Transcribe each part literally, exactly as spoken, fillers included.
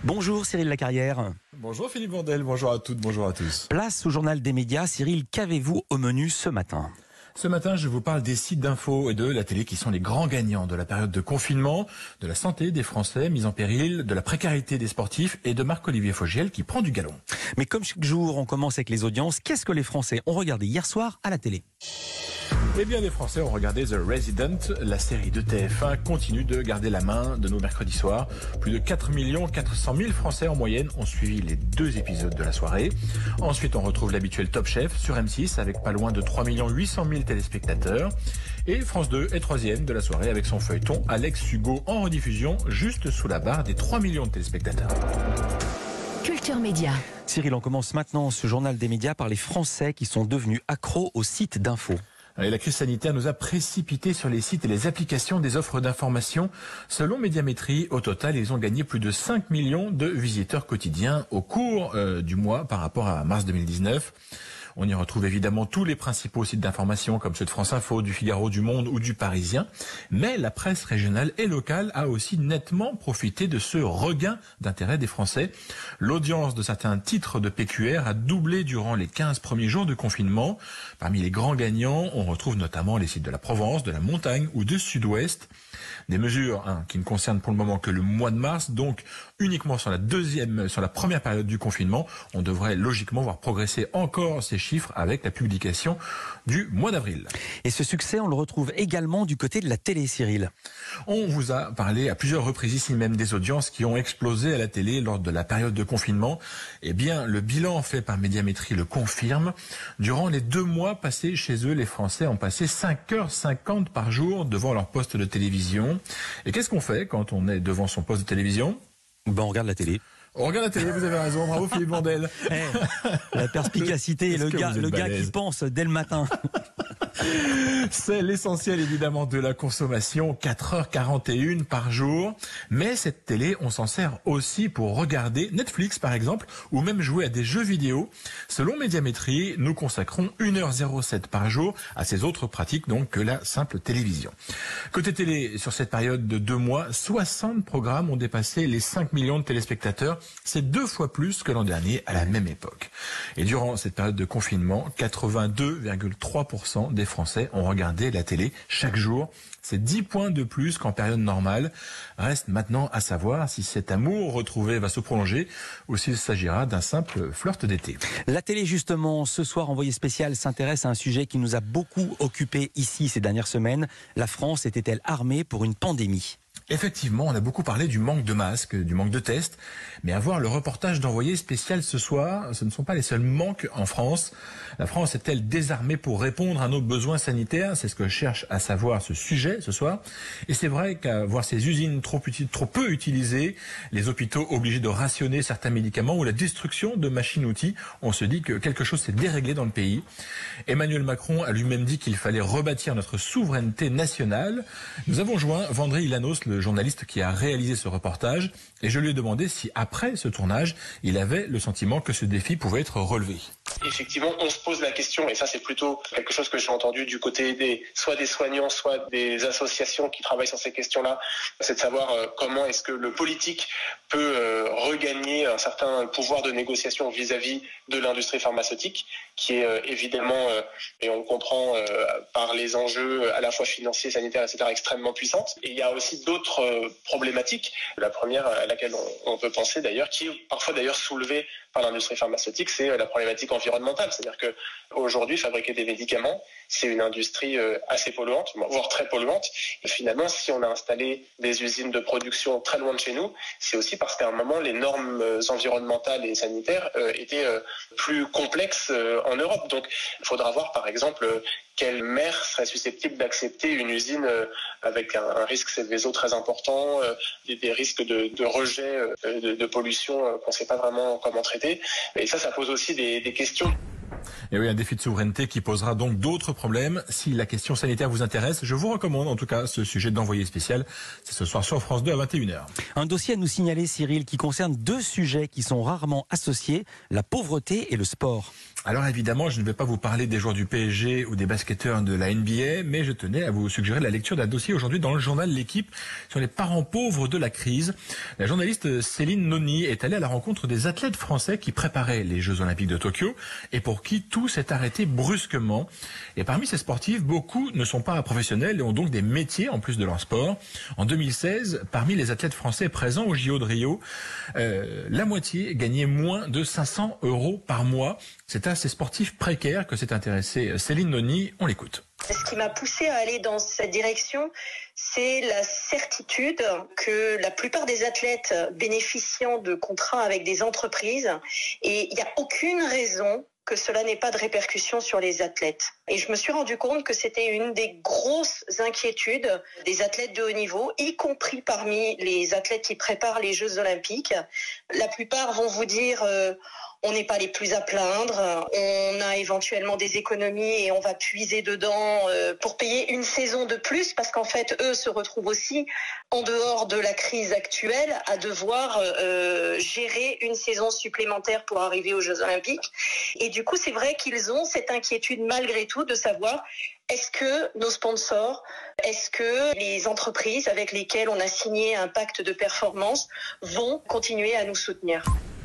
Bonjour Cyril Lacarrière. Bonjour Philippe Vandel, bonjour à toutes, bonjour à tous. Place au journal des médias. Cyril, qu'avez-vous au menu ce matin ? Ce matin, je vous parle des sites d'infos et de la télé qui sont les grands gagnants de la période de confinement, de la santé des Français mise en péril, de la précarité des sportifs et de Marc-Olivier Fogiel qui prend du galon. Mais comme chaque jour, on commence avec les audiences. Qu'est-ce que les Français ont regardé hier soir à la télé ? Eh bien, les Français ont regardé The Resident. La série de T F un continue de garder la main de nos mercredis soirs. Plus de quatre millions quatre cent mille Français en moyenne ont suivi les deux épisodes de la soirée. Ensuite, on retrouve l'habituel Top Chef sur M six avec pas loin de trois millions huit cent mille téléspectateurs. Et France deux est troisième de la soirée avec son feuilleton Alex Hugo en rediffusion juste sous la barre des trois millions de téléspectateurs. Culture Média. Cyril, on commence maintenant ce journal des médias par les Français qui sont devenus accros aux sites d'infos. Et la crise sanitaire nous a précipité sur les sites et les applications des offres d'information. Selon Médiamétrie, au total, ils ont gagné plus de cinq millions de visiteurs quotidiens au cours euh, du mois par rapport à mars deux mille dix-neuf. On y retrouve évidemment tous les principaux sites d'information comme ceux de France Info, du Figaro, du Monde ou du Parisien. Mais la presse régionale et locale a aussi nettement profité de ce regain d'intérêt des Français. L'audience de certains titres de P Q R a doublé durant les quinze premiers jours de confinement. Parmi les grands gagnants, on retrouve notamment les sites de la Provence, de la Montagne ou de Sud-Ouest. Des mesures hein, qui ne concernent pour le moment que le mois de mars, donc uniquement sur la deuxième, sur la première période du confinement. On devrait logiquement voir progresser encore ces chiffres avec la publication du mois d'avril. Et ce succès, on le retrouve également du côté de la télé, Cyril. On vous a parlé à plusieurs reprises ici même des audiences qui ont explosé à la télé lors de la période de confinement. Eh bien, le bilan fait par Médiamétrie le confirme. Durant les deux mois passés chez eux, les Français ont passé cinq heures cinquante par jour devant leur poste de télévision. Et qu'est-ce qu'on fait quand on est devant son poste de télévision ? Ben, on regarde la télé. On regarde la télé, vous avez raison, bravo Philippe Vandel. Hey, la perspicacité, le gars, le gars qui pense dès le matin. C'est l'essentiel évidemment de la consommation, quatre heures quarante et une par jour. Mais cette télé, on s'en sert aussi pour regarder Netflix par exemple, ou même jouer à des jeux vidéo. Selon Médiamétrie, nous consacrons une heure zéro sept par jour à ces autres pratiques donc que la simple télévision. Côté télé, sur cette période de deux mois, soixante programmes ont dépassé les cinq millions de téléspectateurs. C'est deux fois plus que l'an dernier à la même époque. Et durant cette période de confinement, quatre-vingt-deux virgule trois pour cent des Français ont regardé la télé chaque jour. C'est dix points de plus qu'en période normale. Reste maintenant à savoir si cet amour retrouvé va se prolonger ou s'il s'agira d'un simple flirt d'été. La télé justement, ce soir, Envoyé spécial s'intéresse à un sujet qui nous a beaucoup occupé ici ces dernières semaines. La France était-elle armée pour une pandémie ? Effectivement, on a beaucoup parlé du manque de masques, du manque de tests, mais à voir le reportage d'Envoyé spécial ce soir, ce ne sont pas les seuls manques en France. La France est-elle désarmée pour répondre à nos besoins sanitaires ? C'est ce que cherche à savoir ce sujet ce soir. Et c'est vrai qu'à voir ces usines trop, trop peu utilisées, les hôpitaux obligés de rationner certains médicaments ou la destruction de machines-outils, on se dit que quelque chose s'est déréglé dans le pays. Emmanuel Macron a lui-même dit qu'il fallait rebâtir notre souveraineté nationale. Nous avons joint Vendry Ilanos, le journaliste qui a réalisé ce reportage, et je lui ai demandé si après ce tournage, il avait le sentiment que ce défi pouvait être relevé. Effectivement, on se pose la question, et ça c'est plutôt quelque chose que j'ai entendu du côté des soit des soignants, soit des associations qui travaillent sur ces questions-là, c'est de savoir euh, comment est-ce que le politique peut euh, regagner un certain pouvoir de négociation vis-à-vis de l'industrie pharmaceutique, qui est euh, évidemment, euh, et on le comprend euh, par les enjeux à la fois financiers, sanitaires, et cetera, extrêmement puissante. Et il y a aussi d'autres euh, problématiques. La première à laquelle on, on peut penser d'ailleurs, qui est parfois d'ailleurs soulevée par l'industrie pharmaceutique, c'est la problématique environnementale. C'est-à-dire que aujourd'hui, fabriquer des médicaments, c'est une industrie assez polluante, voire très polluante. Et finalement, si on a installé des usines de production très loin de chez nous, c'est aussi parce qu'à un moment, les normes environnementales et sanitaires étaient plus complexes en Europe. Donc, il faudra voir, par exemple, quelle maire serait susceptible d'accepter une usine avec un, un risque Céveso très important, des, des risques de, de rejet, de, de pollution qu'on ne sait pas vraiment comment traiter. Et ça, ça pose aussi des, des questions. Et oui, un défi de souveraineté qui posera donc d'autres problèmes. Si la question sanitaire vous intéresse, je vous recommande en tout cas ce sujet d'envoyé spécial. C'est ce soir sur France deux à vingt et une heures. Un dossier à nous signaler, Cyril, qui concerne deux sujets qui sont rarement associés, la pauvreté et le sport. Alors évidemment, je ne vais pas vous parler des joueurs du P S G ou des basketteurs de la N B A, mais je tenais à vous suggérer la lecture d'un dossier aujourd'hui dans le journal L'Équipe sur les parents pauvres de la crise. La journaliste Céline Noni est allée à la rencontre des athlètes français qui préparaient les Jeux Olympiques de Tokyo et pour qui tout s'est arrêté brusquement. Et parmi ces sportifs, beaucoup ne sont pas professionnels et ont donc des métiers en plus de leur sport. En deux mille seize, parmi les athlètes français présents au J O de Rio, euh, la moitié gagnait moins de cinq cents euros par mois. C'est à ces sportifs précaires que s'est intéressée Céline Noni. On l'écoute. Ce qui m'a poussée à aller dans cette direction, c'est la certitude que la plupart des athlètes bénéficiant de contrats avec des entreprises, et il n'y a aucune raison que cela n'ait pas de répercussions sur les athlètes. Et je me suis rendu compte que c'était une des grosses inquiétudes des athlètes de haut niveau, y compris parmi les athlètes qui préparent les Jeux Olympiques. La plupart vont vous dire euh, on n'est pas les plus à plaindre, on a éventuellement des économies et on va puiser dedans euh, pour payer une saison de plus, parce qu'en fait, eux se retrouvent aussi en dehors de la crise actuelle à devoir euh, gérer une saison supplémentaire pour arriver aux Jeux Olympiques. Et du coup, c'est vrai qu'ils ont cette inquiétude malgré tout de savoir est-ce que nos sponsors, est-ce que les entreprises avec lesquelles on a signé un pacte de performance vont continuer à nous soutenir.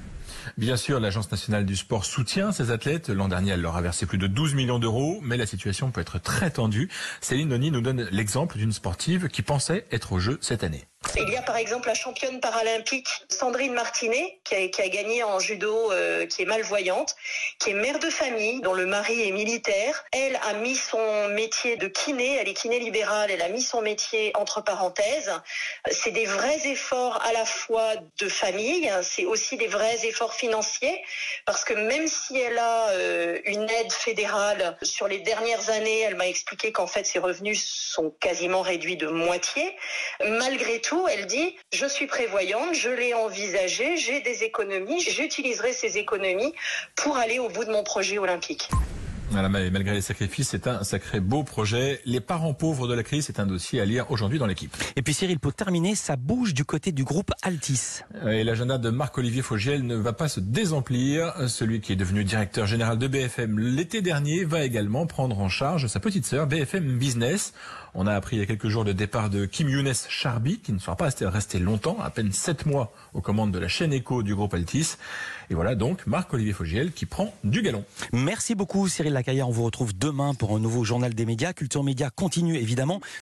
Bien sûr, l'Agence nationale du sport soutient ces athlètes. L'an dernier, elle leur a versé plus de douze millions d'euros, mais la situation peut être très tendue. Céline Noni nous donne l'exemple d'une sportive qui pensait être au jeu cette année. Il y a par exemple la championne paralympique Sandrine Martinet qui a, qui a gagné en judo, euh, qui est malvoyante, qui est mère de famille, dont le mari est militaire. Elle a mis son métier de kiné, elle est kiné libérale, elle a mis son métier entre parenthèses. C'est des vrais efforts à la fois de famille, c'est aussi des vrais efforts financiers, parce que même si elle a euh, une aide fédérale sur les dernières années, elle m'a expliqué qu'en fait ses revenus sont quasiment réduits de moitié. Malgré tout, elle dit « Je suis prévoyante, je l'ai envisagé, j'ai des économies, j'utiliserai ces économies pour aller au bout de mon projet olympique. » Voilà, mais malgré les sacrifices, c'est un sacré beau projet. Les parents pauvres de la crise, c'est un dossier à lire aujourd'hui dans l'Équipe. Et puis Cyril, pour terminer, ça bouge du côté du groupe Altis. Et l'agenda de Marc-Olivier Fogiel ne va pas se désemplir. Celui qui est devenu directeur général de B F M l'été dernier va également prendre en charge sa petite sœur B F M Business. On a appris il y a quelques jours le départ de Kim Younes Charby, qui ne sera pas resté longtemps, à peine sept mois aux commandes de la chaîne Éco du groupe Altis. Et voilà donc Marc-Olivier Fogiel qui prend du galon. Merci beaucoup Cyril Lacaillard. On vous retrouve demain pour un nouveau journal des médias. Culture Média continue évidemment.